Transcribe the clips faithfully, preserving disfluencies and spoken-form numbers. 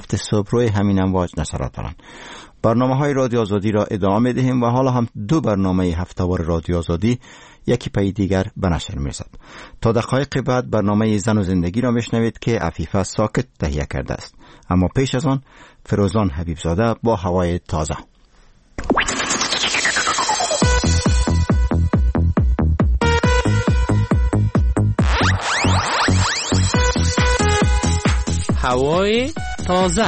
هفته صبح روی همین امواج نشرات دارند. برنامه های رادیو آزادی را ادامه می‌دهیم و حالا هم دو برنامه هفته‌وار رادیو آزادی یکی پی دیگر به نشر می‌رسد. تا دقایق بعد برنامه زن و زندگی را میشنوید که عفیفه ساکت تهیه کرده است. اما پیش از آن فروزان حبیبزاده با هوای تازه. هوای تازه.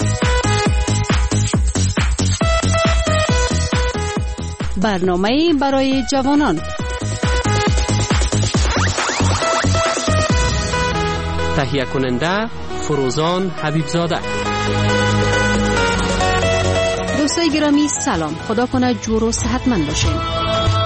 برنامه برای جوانان. تهیه کننده فروزان حبیبزاده. دوستای گرامی سلام، خدا کنه جور و صحتمند باشین.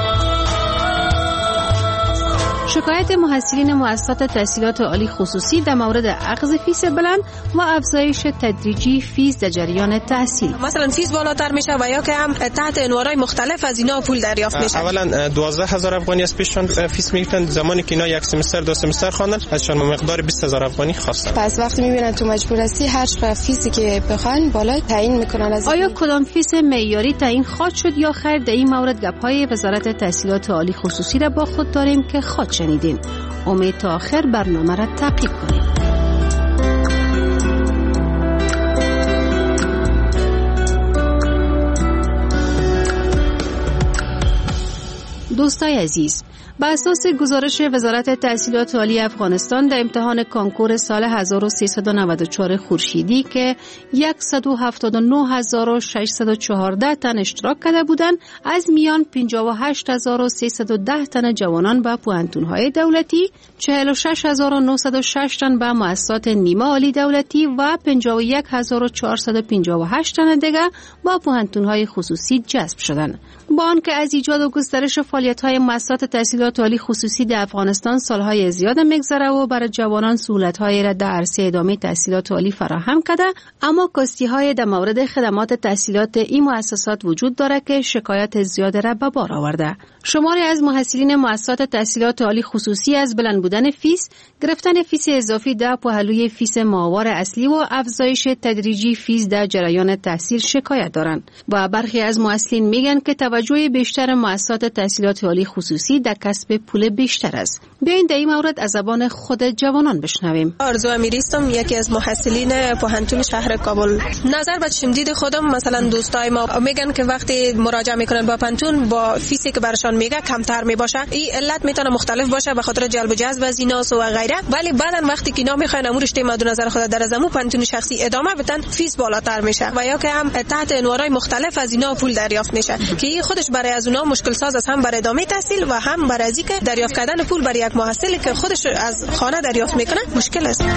شکایت محصلین مؤسسات تحصیلات عالی خصوصی در مورد اخذ فیس بلند و افزایش تدریجی فیس در جریان تحصیل. مثلا فیس بالاتر میشه و یا که هم تحت عنوانهای مختلف از اینا پول دریافت میشه. اولا دوازده هزار افغانی از پیششون فیس میگیرن، زمانی که اینا یک سمستر دو سمستر خواندن ازشون مقدار بیست هزار افغانی خواستن. پس وقتی میبینن تو مجبور هستی هر چقدر فیسی که بخوان بالا تعیین میکنن. از آیا کدام فیس معیاری تعیین خواهد شد یا خیر؟ در این مورد گپ‌های وزارت تحصیلات عالی خصوصی را با خود داریم که خود شنیدین. امید تا آخر برنامه را تعقیب کنید. دوستای عزیز، بر اساس گزارش وزارت تحصیلات عالی افغانستان در امتحان کنکور سال هزار و سیصد و نود و چهار خورشیدی که صد و هفتاد و نه هزار و ششصد و چهارده تن اشتراک کرده بودند، از میان پنجاه و هشت هزار و سیصد و ده تن جوانان به پوهنتون‌های دولتی، چهل و شش هزار و نهصد و شش تن به مؤسسات نیمه عالی دولتی و پنجاه و یک هزار و چهارصد و پنجاه و هشت تن دیگر با پوهنتون‌های خصوصی جذب شدند. با آنکه از ایجاد و گسترش فعالیت‌های مؤسسات تحصیلات عالی خصوصی در افغانستان سالهای زیاد می‌گذره و برای جوانان سهولت‌های را در عرصه ادامه تحصیلات عالی فراهم کرده، اما کاستی‌های در مورد خدمات تحصیلات این مؤسسات وجود دارد که شکایت زیاد را به بار آورده. شماری از محصلین مؤسسات تحصیلات عالی خصوصی از بلند بودن فیس، گرفتن فیس اضافی در پهلوی فیس ماهوار اصلی و افزایش تدریجی فیس در جریان تحصیل شکایت دارند و برخی از محصلین میگن که توجه بیشتر مؤسسات تحصیلات عالی خصوصی در کسب پول بیشتر است. بیاین در این مورد از زبان خود جوانان بشنویم. آرزو امیریستم، یکی از محصلین پوهنتون شهر کابل. نظر به شمدید خودم، مثلا دوستای ما میگن که وقتی مراجعه میکنن با پوهنتون با فیسی که برشان میگه کمتر میباشه. این علت میتونه مختلف باشه به خاطر جلب و جذب از ایناس و غیره، ولی بعدن وقتی که اینا میخواین امور رشته مد نظر خود در زمو پوهنتون شخصی ادامه بدن فیس بالاتر میشه و یا که هم تحت عنوانهای مختلف از اینا پول دریافت میشه که خودش برای از اونها مشکل ساز است، هم برای ادامه تحصیل و هم برای از اینکه دریافت کردن پول برای یک محصلی که خودش از خانه دریافت میکنه مشکل است.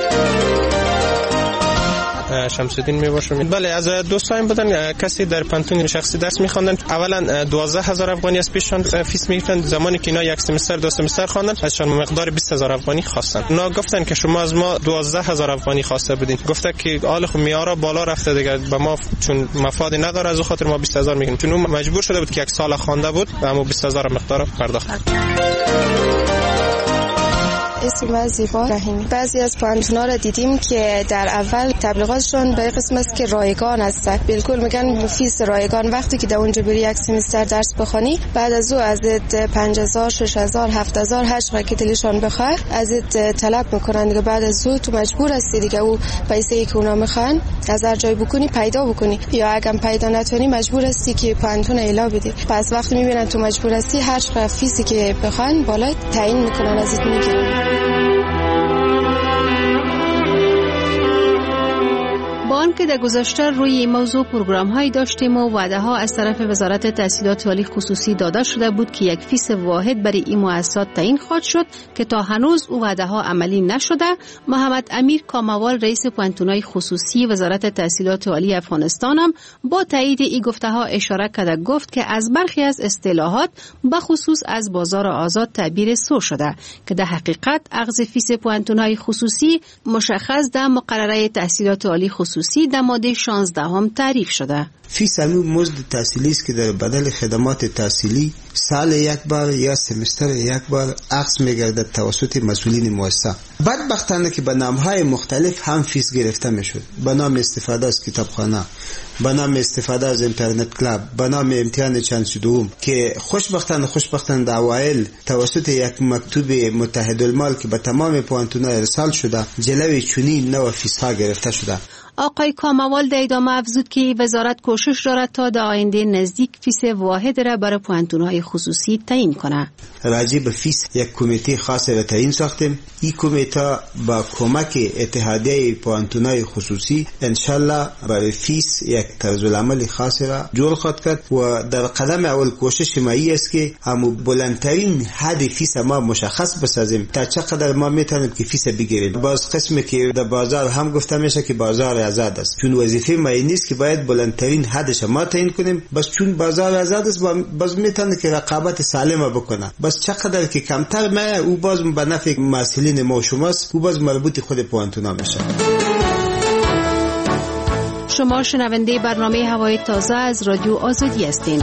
شمس‌الدین میباشم. بله، از دوستایم بودن کسی در پانتون شخصی درس میخواندن. اولا دوازده هزار افغانی از پیششون فیس میگرفتن، زمانی که اینا یک سمستر دو سمستر خواندن ازشون مقدار بیست هزار افغانی خواستن. اونا گفتن که شما از ما دوازده هزار افغانی خواسته بودین. گفته که حال خو میارا بالا رفته دیگه، به ما چون مفادی نداره از خاطر ما بیست هزار میگیم، چون اون مجبور شده بود که یک سال خوانده بود و اما بیست هزار مقدار پرداخت. اسم زیبا رحیمی. بعضی از پوهنتون‌ها را دیدیم که در اول تبلیغاتشون به قسم است که رایگان است. بالکل میگن فیس رایگان. وقتی که در اونجا بری یک سمستر درس بخونی، بعد از او از پنج هزار، شش هزار، هفت هزار هر چقدر که دلشون بخواد ازت طلب میکنن دیگه. بعد از او تو مجبور هستی دیگه او پیسه‌ای که اونا میخوان از هر جای بکنی پیدا بکنی، یا اگه پیدا نتونی مجبور هستی که پوهنتون اعلام بدی. پس وقتی میبینن تو مجبور هستی هر چقدر فیسی که بخوان بالا تعیین میکنن ازت میگیرن. با آنکه در گذشته روی این موضوع پروگرام هایی داشتیم و وعده ها از طرف وزارت تحصیلات عالی خصوصی داده شده بود که یک فیس واحد برای این مؤسسات تعیین خواهد شد که تا هنوز او وعده ها عملی نشده، محمد امیر کاموال رئیس پوهنتون‌های خصوصی وزارت تحصیلات عالی افغانستان هم با تایید این گفته ها اشاره کرده، گفت که از برخی از اصطلاحات به خصوص از بازار آزاد تعبیر سو شده که در حقیقت اخذ فیس پوهنتون‌های خصوصی مشخص در مقرره تحصیلات عالی خصوصی خصوصی در ماده شانزده هم تعریف شده. فیس همون مزد تحصیلی است که در بدل خدمات تحصیلی سال یک بار یا سمستر یک بار اخذ می‌گردد توسط مسئولین مؤسسه. بدبختانه که به نام‌های مختلف هم فیس گرفته می‌شد. به نام استفاده از کتابخانه، به نام استفاده از اینترنت کلاب، به نام امتحان چند دوم که خوشبختانه خوشبختانه در اوایل توسط یک مکتوب متحدالمال که به تمام پوانتون‌ها ارسال شده جلوی چنین نوع فیس‌ها گرفته شده. آقای کاموال در ادامه افزود که وزارت کوشش دارد تا در آینده نزدیک فیس واحد را برای پوانتون‌های خصوصی تعیین کنه. راجع به فیس یک کمیته خاص را تعیین ساختیم. این کمیته با کمک اتحادیه پوانتون‌های خصوصی انشالله برای فیس یک طرزالعمل خاص را جور خواهد کرد و در قدم اول کوشش ما است که همون بلندترین حد فیس ما مشخص بسازیم تا چقدر ما میتونیم که فیس بگیریم. باز قسمی که در بازار هم گفته میشه که بازار آزاد است، چون وظیفه ما این نیست که باید بلندترین حدش ما تعیین کنیم، بس چون بازار آزاد است باز میتونه که رقابت سالم بکنه. بس چقدر که کمتر ما او باز به نفع مسئولین ما و شماست، او باز مربوط خود پوانتونا میشه. شما شنونده برنامه هوای تازه از رادیو آزادی هستین.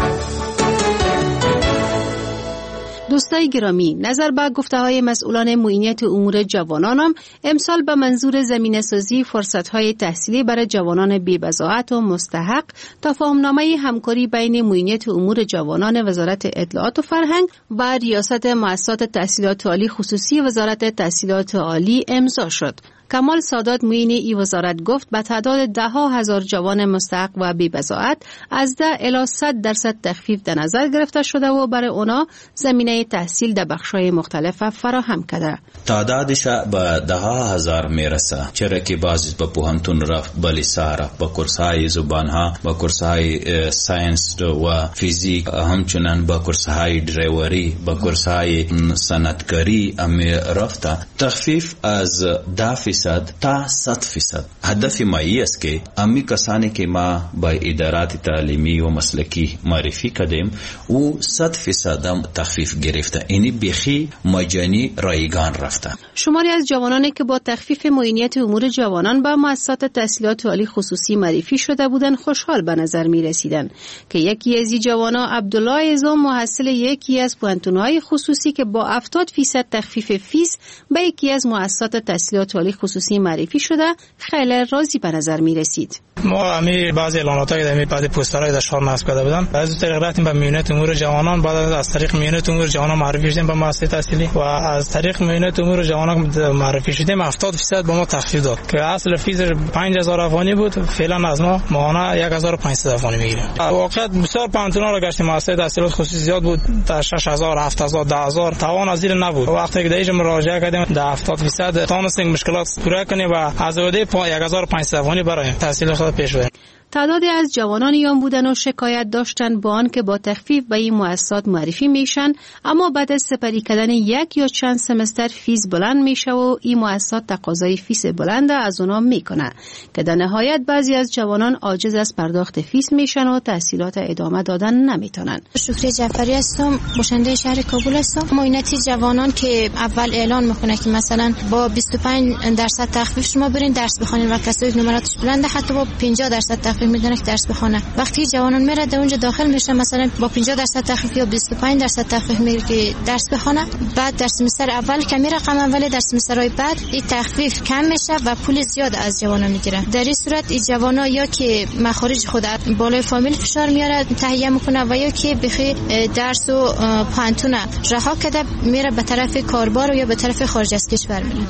دوستای گرامی، نظر به گفته‌های مسئولان معینیت امور جوانانم امسال به منظور زمینه‌سازی فرصت‌های تحصیلی برای جوانان بی‌بضاعت و مستحق تفاهم‌نامه همکاری بین معینیت امور جوانان وزارت اطلاعات و فرهنگ و ریاست مؤسسات تحصیلات عالی خصوصی وزارت تحصیلات عالی امضا شد. کمال سادات معین ای وزارت گفت به تعداد ده ها هزار جوان مستحق و بی‌بضاعت از ده الی صد درصد تخفیف در نظر گرفته شده و برای اونا زمینه تحصیل در بخش‌های مختلف فراهم کرده. تعدادش به ده ها هزار میرسه، چرا که بعضی به پوهنتون رفت، به لیسا رفت، به کورس‌های زبان‌ها، به کورس‌های ساینس و فیزیک، همچنین به کورس‌های ډرایوری، به کورس‌های صنعتکاری امی رفته. تخفیف از ده فیصد تا صد فیصد. هدف ما است که امی کسانی که ما با ادارات تعلیمی و مسلکی معرفی کردیم او صد فیصد هم تخفیف گرفته، اینی بخی مجانی رایگان رفته. شماری از جوانانی که با تخفیف معینیت امور جوانان با مؤسسات تحصیلات عالی خصوصی معرفی شده بودند خوشحال به نظر می رسیدند که یکی از این جوانان عبدالله ازم محصل یکی از پوانتون‌های خصوصی که با هفتاد فیصد تخفیف فیس به یکی از مؤسسات تحصیلات عالی خصوصی معرفی شده خیلی راضی به نظر می رسید. ما امی بعضی اعلاناتایی در بعضی پوسترهای در شهر نصب کرده بودن، از طریق رفتیم به معینیت امور جوانان، بعد از طریق معینیت امور جوانان معرفی شدیم به مؤسسه تحصیلی و از طریق معینیت امور جوانان معرفی شدیم هفتاد درصد به ما تخفیف داد که اصل فیس پنج هزار افغانی بود، فعلا از ما ماهانه یک هزار و پانصد افغانی میگیریم. واقعا بسیار پانتونا را گشتیم، مؤسسه تحصیلات خصوصی زیاد بود، تا شش هزار هفت هزار ده هزار توان از زیر نبود. وقتی که دیگه مراجعه کردیم در هفتاد درصد تانستیم مشکلات پورا کنیم و از وعده یک هزار و پانصد افغانی برای تحصیل خود پیش بریم. تعدادی از جوانان ایام بودن و شکایت داشتن با آن که با تخفیف به این مؤسسات معرفی میشن، اما بعد از سپری کردن یک یا چند سمستر فیس بلند میشه و این مؤسسات تقاضای فیس بلند از اونا میکنه که در نهایت بعضی از جوانان عاجز از پرداخت فیس میشن و تحصیلات ادامه دادن نمیتونن. شکری جعفری هستم، باشنده شهر کابل هستم. معینت جوانان که اول اعلان میکنه که مثلا با بیست و پنج درصد تخفیف شما برین درس بخونین و کسایی که نمراتش بلنده حتی با پنجاه درصد تخفیف میدونه که درس بخونه. وقتی جوانان میره در اونجا داخل میشه مثلا با پنجاه درصد تخفیف یا بیست و پنج درصد تخفیف میگیره که درس بخونه، بعد در سمستر اول کمی رقم اولی، در سمسترهای بعد این تخفیف کم میشه و پول زیاد از جوانان میگیره. در این صورت این جوانا یا که مخارج خود بالای فامیل فشار میاره تهیه میکنه و یا که بخی درس و پانتون رها کرده میره به طرف کاربار یا به طرف خارج از کشور میره.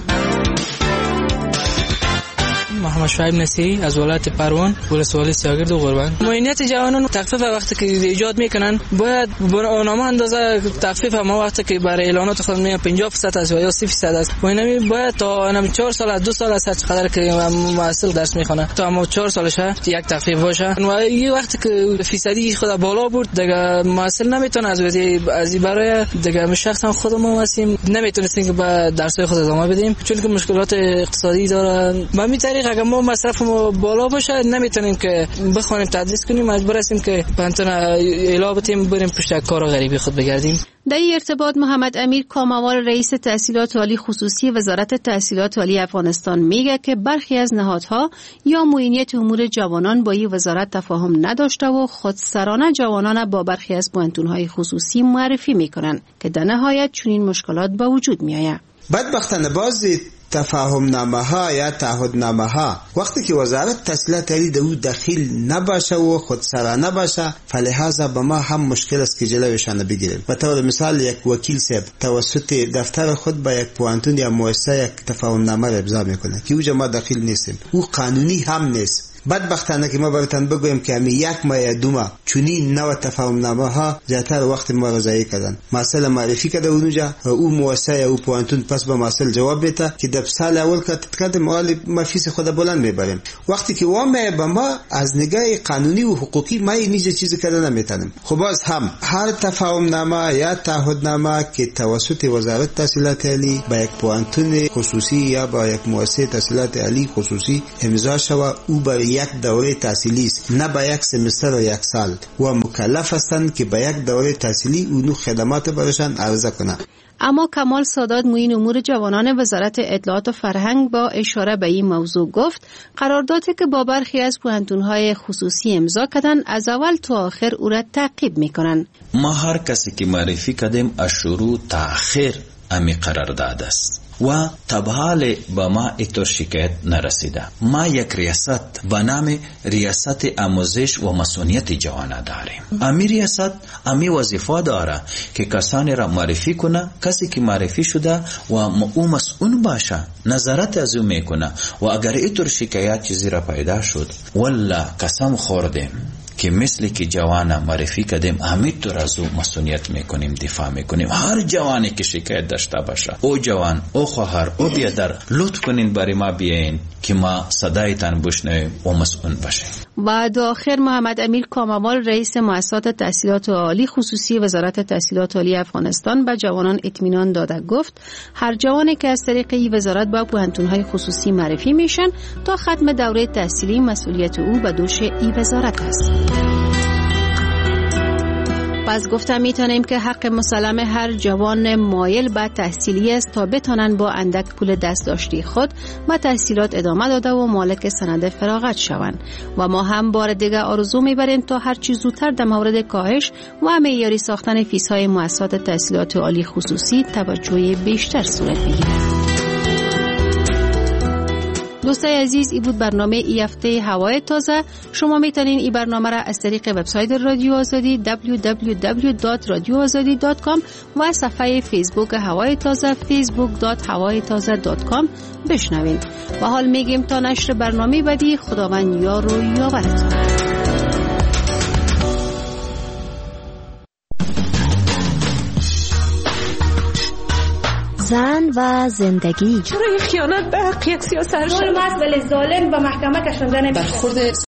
محمد شعیب نصیری از ولایت پروان، ولسوالی سیاگرد و قربان. معینیت جوانان تخفیف وقتی که ایجاد میکنن باید برنامه اندازه تخفیف هم وقتی که برای اعلانات خود میگن پنجاه درصد است یا سی درصد است و اینم باید تا انم چهار سال از دو سال است هر چقدر که محصل درس میخونه تا ما چهار سالشه یک تخفیف باشه و این وقتی که فیصدی خود بالا بود دیگه محصل نمیتونه از از برای دیگه شخصا خودمون هستیم نمیتونستیم که با درسای خود ادامه بدیم چون که مشکلات اقتصادی دارن. به این طریق اگر ما مصرف ما بالا باشه نمیتونیم که بخوانیم تدریس کنیم، مجبور هستیم که پانتون اعلام بتیم بریم پشت کار غریبی خود بگردیم. در این ارتباط محمد امیر کاموال رئیس تحصیلات عالی خصوصی وزارت تحصیلات عالی افغانستان میگه که برخی از نهادها یا معینیت امور جوانان با این وزارت تفاهم نداشته و خودسرانه جوانان با برخی از پوانتون‌های خصوصی معرفی میکنن که در نهایت چنین مشکلات به وجود میآید. بدبختانه بعضی تفاهم نامه ها یا تعهد نامه ها وقتی که وزارت تحصیلات عالی در او دخیل نباشه و خودسرانه باشه، فلهذا به ما هم مشکل است که جلوشان بگیریم. به طور مثال یک وکیل صاحب توسط دفتر خود با یک پوانتون یا مؤسسه یک تفاهم نامه را امضا میکنه که اوجا ما دخیل نیستیم، او قانونی هم نیست. بدبختانه که ما براتون بگویم که همین یک ماه یا دو ماه چنین نوع تفاهم نامه ها زیادتر وقت ما را ضایع کردن. مسئله معرفی کرده اونجا و او مؤسسه یا او پوانتون پس به مسئله جواب بده که در سال اول که تکرد مال ما فیس خود بلند میبریم. وقتی که وامه به ما از نگاه قانونی و حقوقی ما اینجا چیزی کرده نمیتونیم. خب باز هم هر تفاهم نامه یا تعهد نامه که توسط وزارت تحصیلات عالی با یک پوانتون خصوصی یا با یک مؤسسه تحصیلات عالی خصوصی امضا شود، او برای یک دوره تحصیلی است، نه با یک سمستر و یک سال، و مکلف هستند که با یک دوره تحصیلی اونو خدمات برشان عرضه کنند. اما کمال سادات معین امور جوانان وزارت اطلاعات و فرهنگ با اشاره به این موضوع گفت قراردادی که با برخی از پوانتون‌های خصوصی امضا کردن از اول تا آخر او را تعقیب می‌کنند. ما هر کسی که معرفی کردیم از شروع تا آخر امی قرارداد است و تبحال با ما ایتور شکایت نرسیده. ما یک ریاست به نام ریاست آموزش و مسئولیت جوانان داریم. امی ریاست امی وظیفه داره که کسانی را معرفی کنه، کسی که معرفی شده و او مسئول باشه نظارت از او میکنه و اگر ایتور شکایت چیزی را پیدا شد والله قسم خوردیم که مثل که جوان معرفی کردیم همینطور از او مسئولیت میکنیم، دفاع میکنیم. هر جوانی که شکایت داشته باشه، او جوان او خواهر او بیادر، لطف کنین برای ما بیاین که ما صدایتان بشنویم و مسئول باشیم. و در آخر محمد امیر کاموال رئیس مؤسسات تحصیلات عالی خصوصی وزارت تحصیلات عالی افغانستان به جوانان اطمینان داده گفت هر جوانی که از طریق این وزارت با پوانتون‌های خصوصی معرفی میشن تا ختم دوره تحصیلی مسئولیت او به دوش این وزارت است. پس گفتم میتونیم که حق مسلم هر جوان مایل به تحصیلی است تا بتانن با اندک پول دست داشتی خود با تحصیلات ادامه داده و مالک سند فراغت شوند و ما هم بار دیگه آرزو میبریم تا هر چیز زودتر در مورد کاهش و معیاری ساختن فیس‌های مؤسسات تحصیلات عالی خصوصی توجه بیشتر صورت بگیرد. دوستای عزیز، این بود برنامه ای هفته هوای تازه. شما میتونین این برنامه را از طریق وبسایت رادیو آزادی دبلیو دبلیو دبلیو دات رادیو آزادی دات کام و صفحه فیسبوک هوای تازه فیسبوک دات هوای تازه دات کام بشنوین. و حال میگیم تا نشر برنامه بعدی، خداوند یار و یاورتان. زن و زندگی. چرا خیانت به حق یک سیاست شد؟ ظلم است ولی ظالم به محکمه کشانده نمیشه.